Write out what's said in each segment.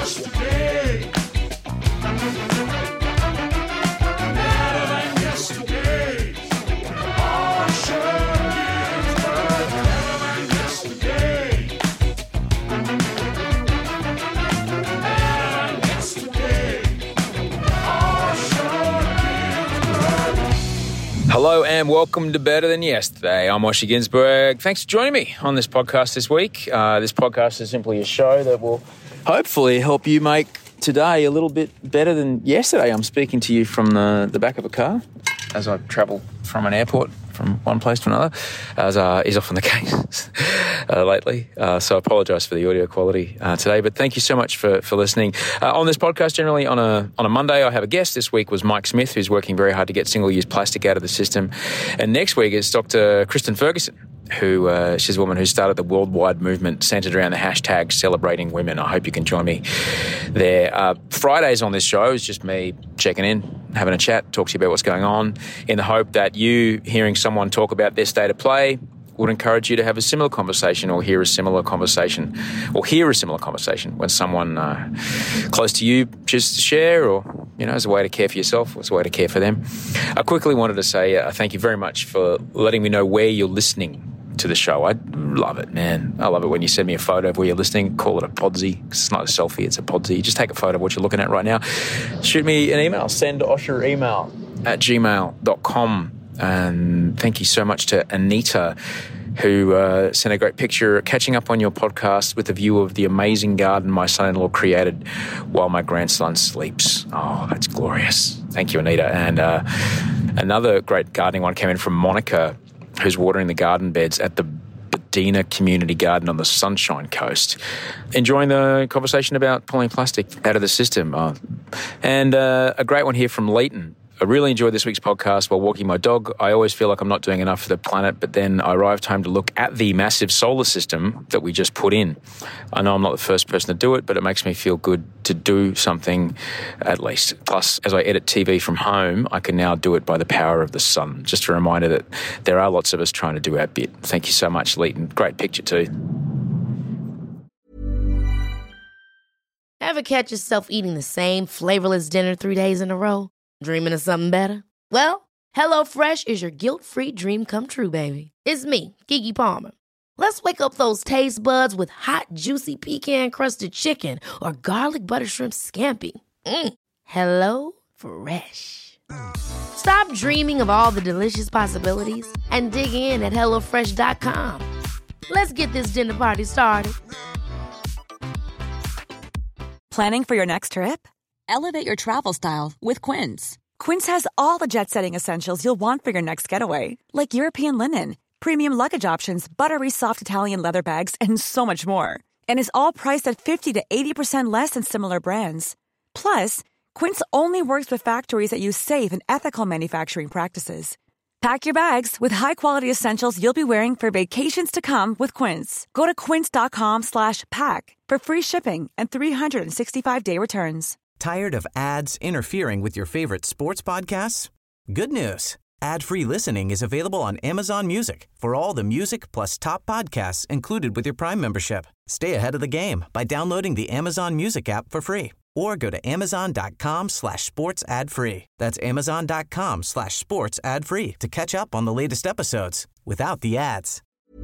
yesterday. Better than yesterday. Osher Ginsburg. Better than yesterday. Better than yesterday. Osher Ginsburg. Hello and welcome to Better Than Yesterday. I'm Osher Ginsburg. Thanks for joining me on this podcast this week. This podcast is simply a show that will hopefully help you make today a little bit better than yesterday. I'm speaking to you from the back of a car as I travel from an airport from one place to another, as is often the case lately. So I apologise for the audio quality today, but thank you so much for listening. On this podcast, generally on a Monday, I have a guest. This week was Mike Smith, who's working very hard to get single-use plastic out of the system. And next week is Dr. Kristen Ferguson, who she's a woman who started the worldwide movement centred around the hashtag celebrating women. I hope you can join me there. Fridays on this show is just me checking in, having a chat, talk to you about what's going on, in the hope that you hearing someone talk about their state of play would encourage you to have a similar conversation or hear a similar conversation when someone close to you chooses to share, or, you know, as a way to care for yourself, as a way to care for them. I quickly wanted to say thank you very much for letting me know where you're listening to the show. I love it, man. I love it when you send me a photo of where you're listening. Call it a podsy. It's not a selfie, it's a podsy. Just take a photo of what you're looking at right now. Shoot me an email. Send Osher email at gmail.com. And thank you so much to Anita, who sent a great picture catching up on your podcast with a view of the amazing garden my son-in-law created while my grandson sleeps. Oh, that's glorious. Thank you, Anita. And another great gardening one came in from Monica, who's watering the garden beds at the Bedina Community Garden on the Sunshine Coast, enjoying the conversation about pulling plastic out of the system. And a great one here from Leighton. I really enjoyed this week's podcast while walking my dog. I always feel like I'm not doing enough for the planet, but then I arrived home to look at the massive solar system that we just put in. I know I'm not the first person to do it, but it makes me feel good to do something at least. Plus, as I edit TV from home, I can now do it by the power of the sun. Just a reminder that there are lots of us trying to do our bit. Thank you so much, Leighton. Great picture too. Ever catch yourself eating the same flavorless dinner 3 days in a row? Dreaming of something better? Well, HelloFresh is your guilt-free dream come true, baby. It's me, Keke Palmer. Let's wake up those taste buds with hot, juicy pecan-crusted chicken or garlic butter shrimp scampi. Hello Fresh. Stop dreaming of all the delicious possibilities and dig in at HelloFresh.com. Let's get this dinner party started. Planning for your next trip? Elevate your travel style with Quince. Quince has all the jet-setting essentials you'll want for your next getaway, like European linen, premium luggage options, buttery soft Italian leather bags, and so much more. And is all priced at 50 to 80% less than similar brands. Plus, Quince only works with factories that use safe and ethical manufacturing practices. Pack your bags with high-quality essentials you'll be wearing for vacations to come with Quince. Go to quince.com/pack for free shipping and 365-day returns. Tired of ads interfering with your favorite sports podcasts? Good news. Ad-free listening is available on Amazon Music for all the music plus top podcasts included with your Prime membership. Stay ahead of the game by downloading the Amazon Music app for free or go to amazon.com/sports ad free. That's amazon.com/sports ad free to catch up on the latest episodes without the ads.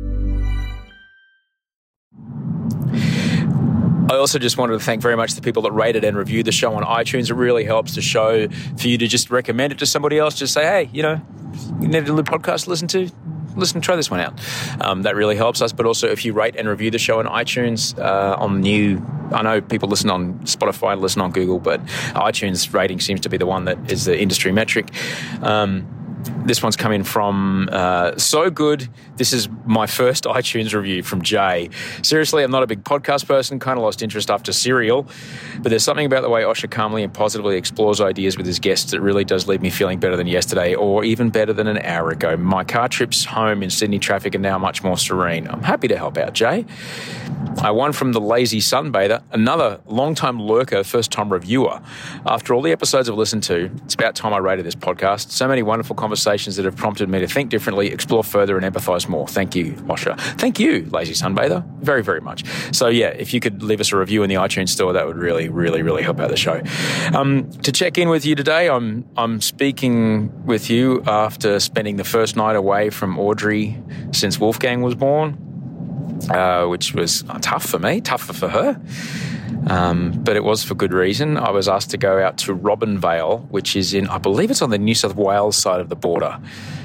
I also just wanted to thank very much the people that rated and reviewed the show on iTunes. It really helps the show for you to just recommend it to somebody else. Just say, hey, you need a little podcast to listen, try this one out. That really helps us. But also if you rate and review the show on iTunes, I know people listen on Spotify, listen on Google, but iTunes rating seems to be the one that is the industry metric. This one's come in from So Good. This is my first iTunes review from Jay. Seriously, I'm not a big podcast person, kind of lost interest after Serial, but there's something about the way Osher calmly and positively explores ideas with his guests that really does leave me feeling better than yesterday, or even better than an hour ago. My car trips home in Sydney traffic are now much more serene. I'm happy to help out, Jay. One from the Lazy Sunbather, another long-time lurker, first-time reviewer. After all the episodes I've listened to, it's about time I rated this podcast. So many wonderful conversations conversations that have prompted me to think differently, explore further, and empathise more. Thank you, Osher. Thank you, Lazy Sunbather, very, very much. So, yeah, if you could leave us a review in the iTunes store, that would really, really, really help out the show. To check in with you today, I'm speaking with you after spending the first night away from Audrey since Wolfgang was born, which was tough for me, tougher for her. But it was for good reason. I was asked to go out to Robinvale, which is I believe it's on the New South Wales side of the border.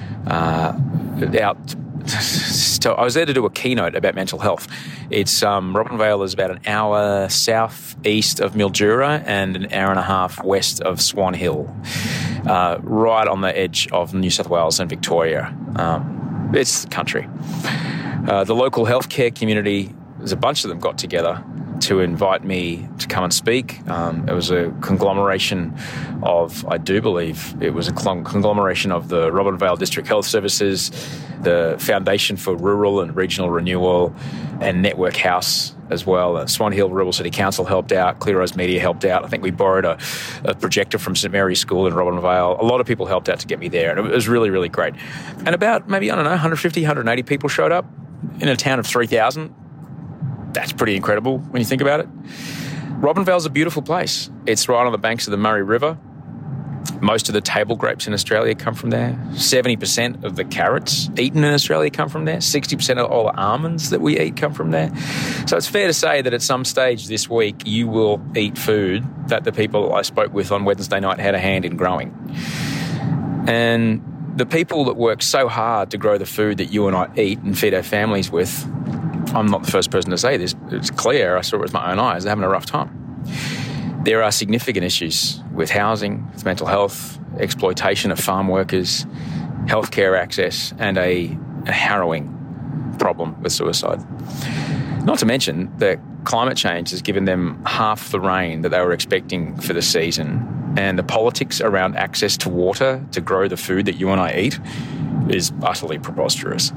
So I was there to do a keynote about mental health. Robinvale is about an hour southeast of Mildura and an hour and a half west of Swan Hill, right on the edge of New South Wales and Victoria. It's the country. The local healthcare community, there's a bunch of them got together to invite me to come and speak. It was a conglomeration of, I do believe, it was a conglomeration of the Robinvale District Health Services, the Foundation for Rural and Regional Renewal, and Network House as well. Swan Hill Rural City Council helped out. Clear Rose Media helped out. I think we borrowed a projector from St Mary's School in Robinvale. A lot of people helped out to get me there, and it was really, really great. And about maybe, 150, 180 people showed up in a town of 3,000. That's pretty incredible when you think about it. Robinvale's a beautiful place. It's right on the banks of the Murray River. Most of the table grapes in Australia come from there. 70% of the carrots eaten in Australia come from there. 60% of all the almonds that we eat come from there. So it's fair to say that at some stage this week you will eat food that the people I spoke with on Wednesday night had a hand in growing. And the people that work so hard to grow the food that you and I eat and feed our families with, I'm not the first person to say this. It's clear. I saw it with my own eyes. They're having a rough time. There are significant issues with housing, with mental health, exploitation of farm workers, healthcare access, and a harrowing problem with suicide. Not to mention that climate change has given them half the rain that they were expecting for the season, and the politics around access to water to grow the food that you and I eat is utterly preposterous.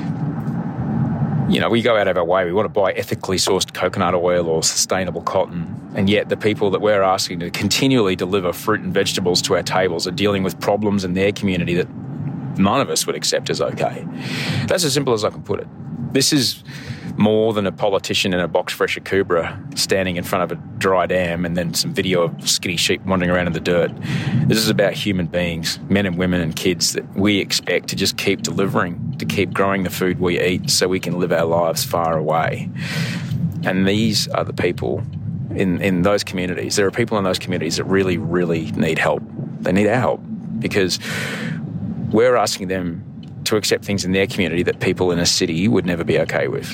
You know, we go out of our way, we want to buy ethically sourced coconut oil or sustainable cotton, and yet the people that we're asking to continually deliver fruit and vegetables to our tables are dealing with problems in their community that none of us would accept as okay. That's as simple as I can put it. This is more than a politician in a box fresh at Kubra standing in front of a dry dam and then some video of skinny sheep wandering around in the dirt. This is about human beings, men and women and kids that we expect to just keep delivering, to keep growing the food we eat so we can live our lives far away. And these are the people in those communities. There are people in those communities that really, really need help. They need our help because we're asking them to accept things in their community that people in a city would never be okay with.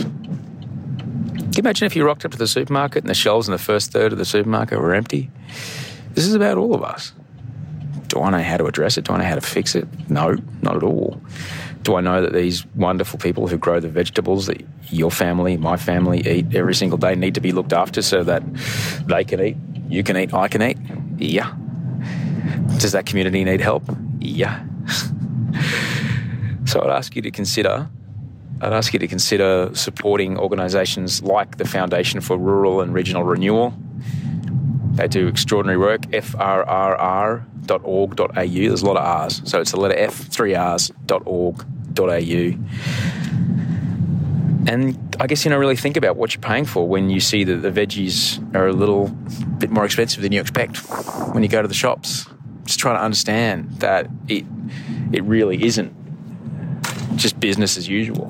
Can you imagine if you rocked up to the supermarket and the shelves in the first third of the supermarket were empty? This is about all of us. Do I know how to address it? Do I know how to fix it? No, not at all. Do I know that these wonderful people who grow the vegetables that your family, my family eat every single day need to be looked after so that they can eat, you can eat, I can eat? Yeah. Does that community need help? Yeah. So I'd ask you to consider supporting organisations like the Foundation for Rural and Regional Renewal. They do extraordinary work, frrr.org.au. There's a lot of R's, so it's the letter F, 3 R's.org.au. And I guess, really think about what you're paying for when you see that the veggies are a little bit more expensive than you expect when you go to the shops. Just trying to understand that it really isn't just business as usual.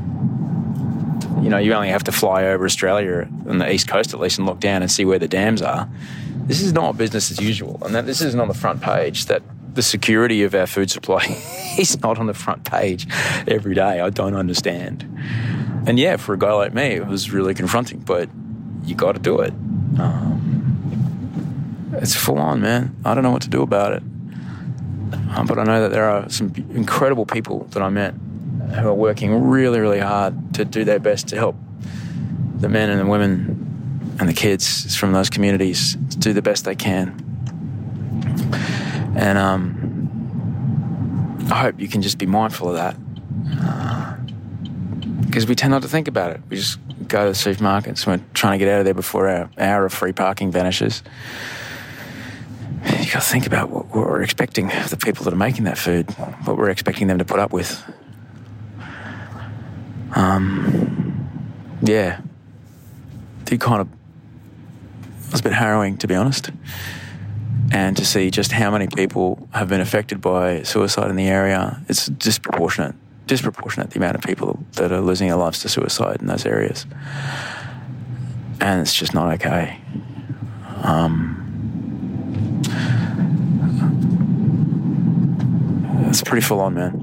You only have to fly over Australia on the east coast at least and look down and see where the dams are. This is not business as usual, and that this isn't on the front page. That the security of our food supply is not on the front page every day. I don't understand. And yeah, for a guy like me, it was really confronting, but you got to do it. It's full on, man. I don't know what to do about it. But I know that there are some incredible people that I met who are working really, really hard to do their best to help the men and the women and the kids from those communities to do the best they can. And I hope you can just be mindful of that. Because we tend not to think about it. We just go to the supermarkets and we're trying to get out of there before our hour of free parking vanishes. you got to think about what we're expecting of the people that are making that food, what we're expecting them to put up with. Yeah. It was a bit harrowing, to be honest. And to see just how many people have been affected by suicide in the area, it's disproportionate the amount of people that are losing their lives to suicide in those areas. And it's just not okay. It's pretty full on, man.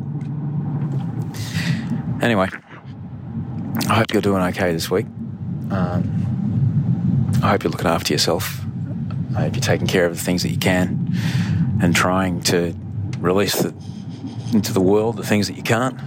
Anyway, I hope you're doing okay this week. I hope you're looking after yourself. I hope you're taking care of the things that you can and trying to release into the world the things that you can't.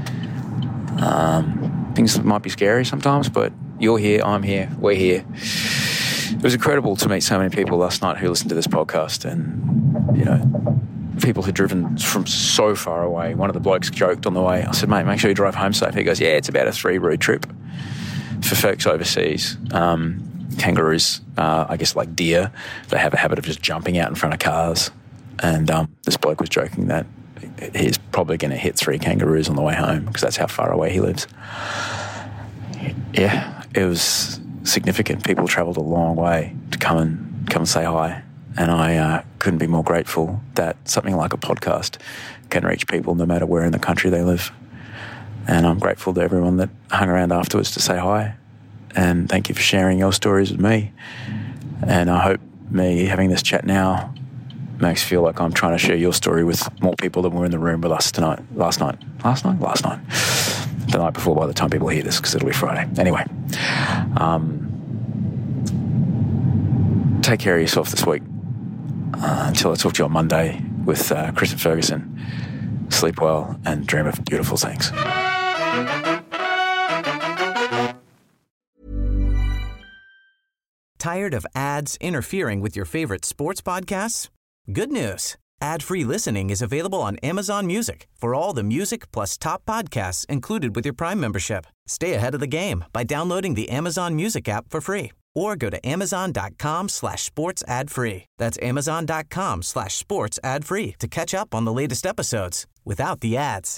Things that might be scary sometimes, but you're here, I'm here, we're here. It was incredible to meet so many people last night who listened to this podcast, and, you know, people who'd driven from so far away. One of the blokes joked on the way. I said, mate, make sure you drive home safe. He goes, yeah, it's about a 3-route trip for folks overseas. Kangaroos, I guess like deer, they have a habit of just jumping out in front of cars. And this bloke was joking that he's probably going to hit 3 kangaroos on the way home because that's how far away he lives. Yeah, it was significant. People travelled a long way to come and say hi. And I couldn't be more grateful that something like a podcast can reach people no matter where in the country they live. And I'm grateful to everyone that hung around afterwards to say hi. And thank you for sharing your stories with me. And I hope me having this chat now makes you feel like I'm trying to share your story with more people than were in the room with us last night. The night before, by the time people hear this, because it'll be Friday. Anyway, take care of yourself this week. Until I talk to you on Monday with Chris and Ferguson. Sleep well and dream of beautiful things. Tired of ads interfering with your favorite sports podcasts? Good news. Ad-free listening is available on Amazon Music for all the music plus top podcasts included with your Prime membership. Stay ahead of the game by downloading the Amazon Music app for free or go to amazon.com/sports ad free. That's amazon.com/sports ad free to catch up on the latest episodes without the ads.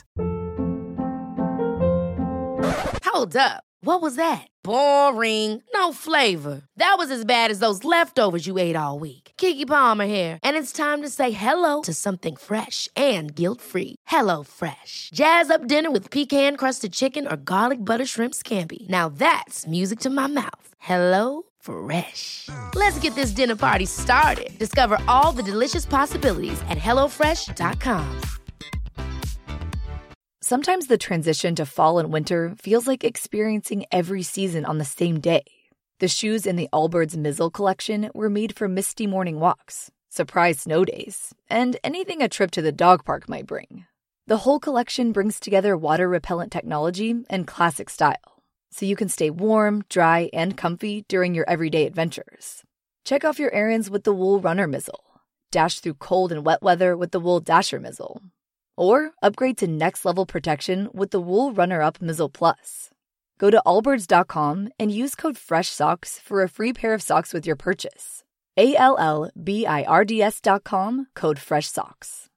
Hold up. What was that? Boring. No flavor. That was as bad as those leftovers you ate all week. Keke Palmer here. And it's time to say hello to something fresh and guilt-free. Hello Fresh. Jazz up dinner with pecan-crusted chicken or garlic butter shrimp scampi. Now that's music to my mouth. Hello Fresh. Let's get this dinner party started. Discover all the delicious possibilities at HelloFresh.com. Sometimes the transition to fall and winter feels like experiencing every season on the same day. The shoes in the Allbirds Mizzle collection were made for misty morning walks, surprise snow days, and anything a trip to the dog park might bring. The whole collection brings together water-repellent technology and classic style, so you can stay warm, dry, and comfy during your everyday adventures. Check off your errands with the Wool Runner Mizzle. Dash through cold and wet weather with the Wool Dasher Mizzle. Or upgrade to next-level protection with the Wool Runner-Up Mizzle Plus. Go to allbirds.com and use code FRESHSOCKS for a free pair of socks with your purchase. ALLBIRDS.com, code FRESHSOCKS.